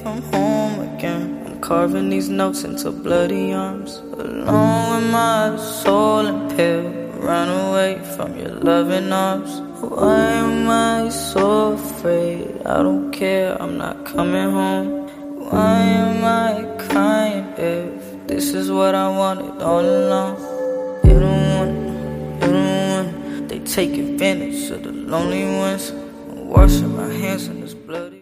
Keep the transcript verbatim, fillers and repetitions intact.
from home again. I'm carving these notes into bloody arms, alone with my soul impaled. Run away from your loving arms. Why am I so afraid? I don't care, I'm not coming home. Why am I crying if this is what I wanted all along? You don't want it, you don't want it. They take advantage of the lonely ones. I'm washing my hands in this bloody